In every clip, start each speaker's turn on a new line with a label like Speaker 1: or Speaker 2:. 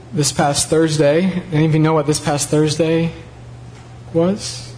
Speaker 1: this past Thursday. Any of you know what this past Thursday was?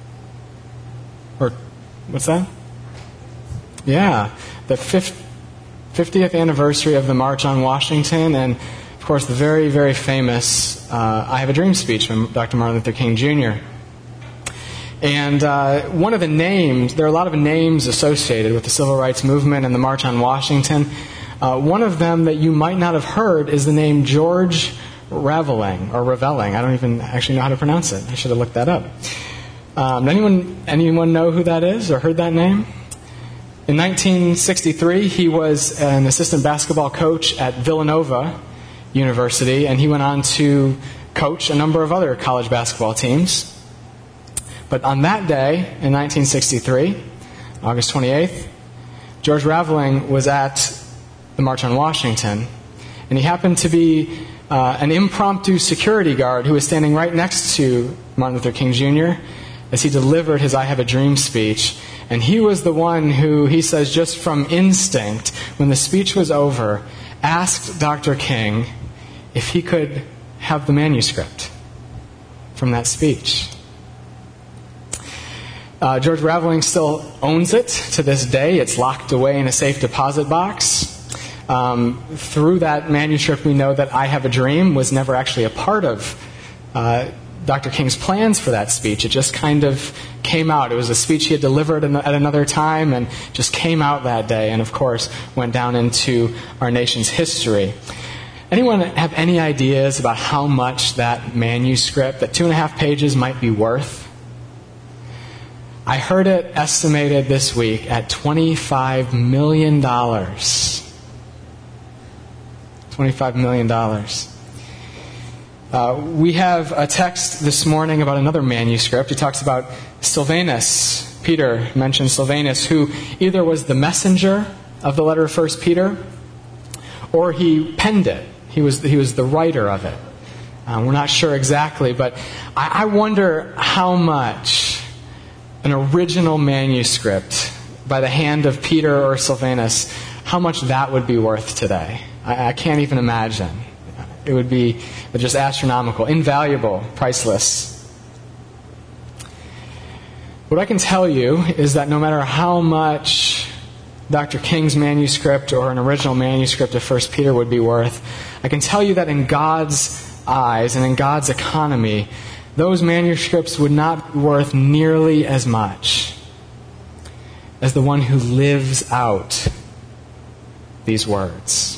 Speaker 1: Or what's that? Yeah, the 50th anniversary of the March on Washington, and of course the very, very famous I Have a Dream speech from Dr. Martin Luther King Jr. And one of the names, there are a lot of names associated with the Civil Rights Movement and the March on Washington. One of them that you might not have heard is the name George Raveling, or Raveling. I don't even actually know how to pronounce it. I should have looked that up. Anyone know who that is or heard that name? In 1963, he was an assistant basketball coach at Villanova University, and he went on to coach a number of other college basketball teams. But on that day, in 1963, August 28th, George Raveling was at the March on Washington, and he happened to be an impromptu security guard who was standing right next to Martin Luther King Jr. as he delivered his I Have a Dream speech. And he was the one who, he says, just from instinct, when the speech was over, asked Dr. King if he could have the manuscript from that speech. George Raveling still owns it to this day. It's locked away in a safe deposit box. Through that manuscript, we know that I Have a Dream was never actually a part of Dr. King's plans for that speech. It just kind of came out. It was a speech he had delivered at another time and just came out that day, and of course went down into our nation's history. Anyone have any ideas about how much that manuscript, that 2.5 pages, might be worth? I heard it estimated this week at $25 million. $25 million. We have a text this morning about another manuscript. It talks about Silvanus. Peter mentions Silvanus, who either was the messenger of the letter of 1 Peter, or he penned it. He was the writer of it. We're not sure exactly, but I wonder how much an original manuscript by the hand of Peter or Silvanus, how much that would be worth today. I can't even imagine. It would be just astronomical, invaluable, priceless. What I can tell you is that no matter how much Dr. King's manuscript or an original manuscript of 1 Peter would be worth, I can tell you that in God's eyes and in God's economy, those manuscripts would not be worth nearly as much as the one who lives out these words.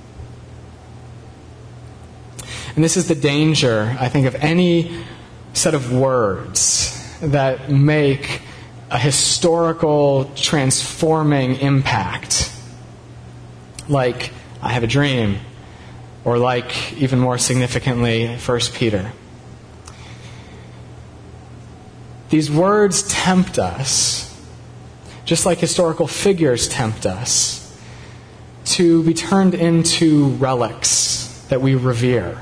Speaker 1: And this is the danger, I think, of any set of words that make a historical transforming impact, like I Have a Dream, or like, even more significantly, 1 Peter. These words tempt us, just like historical figures tempt us, to be turned into relics that we revere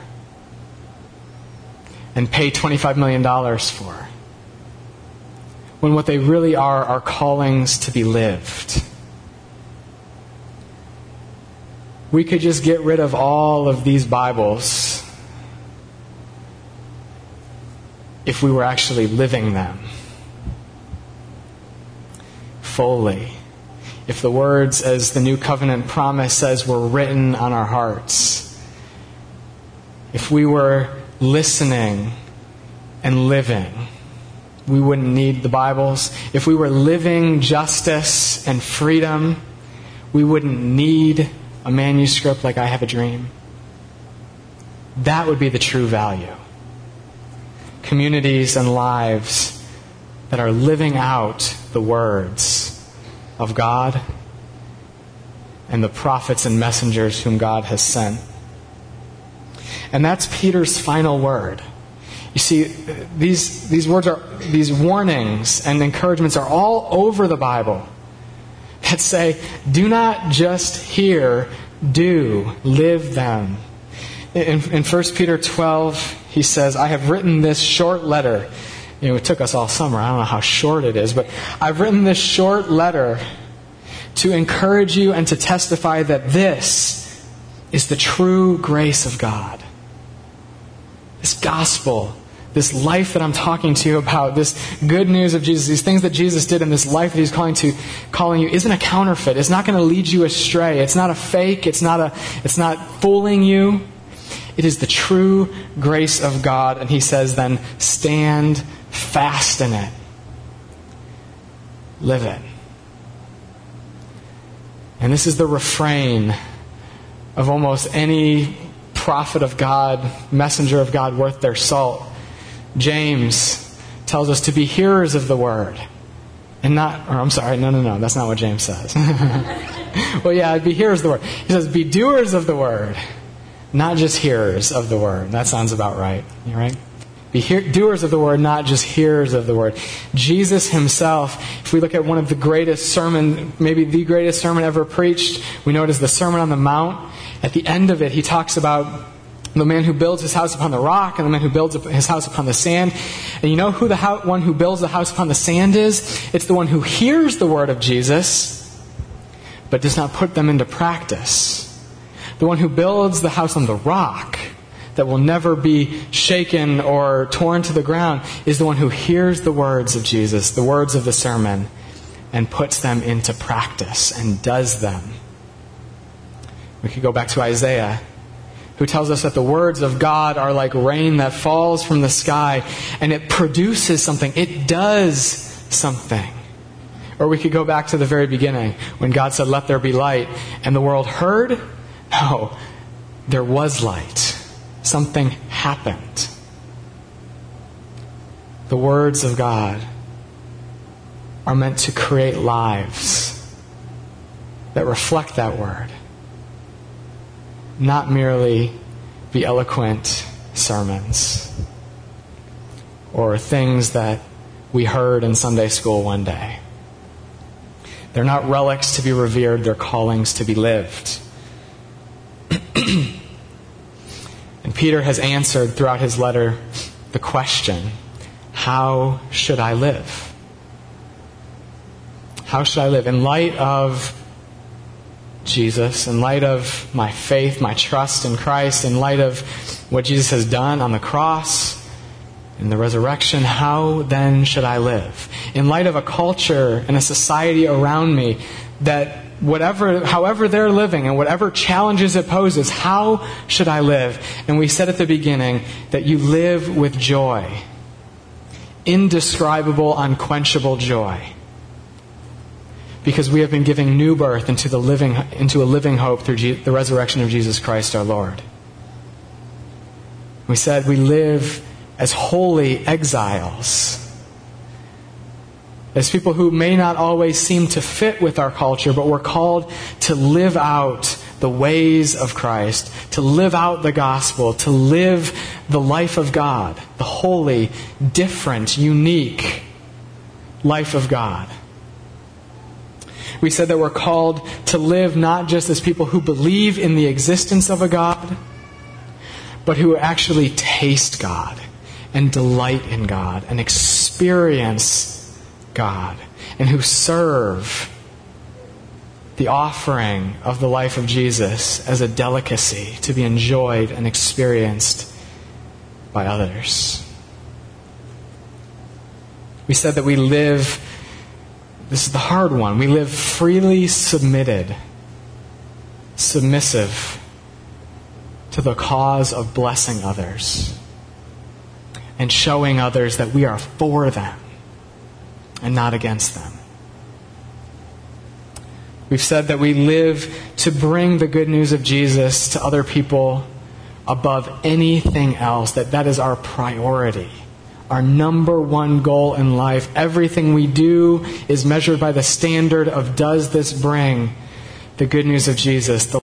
Speaker 1: and pay $25 million for, when what they really are callings to be lived. We could just get rid of all of these Bibles if we were actually living them fully. If the words, as the New Covenant promise says, were written on our hearts. If we were listening and living, we wouldn't need the Bibles. If we were living justice and freedom, we wouldn't need a manuscript like I Have a Dream. That would be the true value. Communities and lives that are living out the words of God and the prophets and messengers whom God has sent. And that's Peter's final word. You see, these words are, these warnings and encouragements are all over the Bible that say, do not just hear, do, live them. In 1 Peter 12, he says, I have written this short letter. It took us all summer. I don't know how short it is, but I've written this short letter to encourage you and to testify that this is the true grace of God. This gospel, this life that I'm talking to you about, this good news of Jesus, these things that Jesus did in this life that He's calling you, isn't a counterfeit. It's not going to lead you astray. It's not a fake. It's not fooling you. It is the true grace of God. And He says then, stand fast in it. Live it. And this is the refrain of almost any prophet of God, messenger of God worth their salt. James tells us to be hearers of the word. And not, or I'm sorry, no, that's not what James says. Well, yeah, be hearers of the word. He says, be doers of the word, not just hearers of the word. That sounds about right. You right? Be doers of the word, not just hearers of the word. Jesus Himself, if we look at one of the greatest sermon, maybe the greatest sermon ever preached, we know it is the Sermon on the Mount. At the end of it, He talks about the man who builds his house upon the rock and the man who builds his house upon the sand. And you know who the one who builds the house upon the sand is? It's the one who hears the word of Jesus, but does not put them into practice. The one who builds the house on the rock that will never be shaken or torn to the ground is the one who hears the words of Jesus, the words of the sermon, and puts them into practice and does them. We could go back to Isaiah, who tells us that the words of God are like rain that falls from the sky, and it produces something. It does something. Or we could go back to the very beginning, when God said, let there be light, and the world heard? No, there was light. Something happened. The words of God are meant to create lives that reflect that word. Not merely be eloquent sermons or things that we heard in Sunday school one day. They're not relics to be revered, they're callings to be lived. And Peter has answered throughout his letter the question, how should I live? How should I live? In light of Jesus, in light of my faith, my trust in Christ, in light of what Jesus has done on the cross, in the resurrection, how then should I live? In light of a culture and a society around me that however they're living and whatever challenges it poses, how should I live? And we said at the beginning that you live with joy. Indescribable, unquenchable joy. Because we have been given new birth into a living hope through the resurrection of Jesus Christ our Lord. We said we live as holy exiles. As people who may not always seem to fit with our culture, but we're called to live out the ways of Christ, to live out the gospel, to live the life of God, the holy, different, unique life of God. We said that we're called to live not just as people who believe in the existence of a God, but who actually taste God and delight in God and experience God, and who serve the offering of the life of Jesus as a delicacy to be enjoyed and experienced by others. We said that we live, this is the hard one, we live freely submissive to the cause of blessing others and showing others that we are for them and not against them. We've said that we live to bring the good news of Jesus to other people above anything else, that is our priority, our number one goal in life. Everything we do is measured by the standard of, does this bring the good news of Jesus, the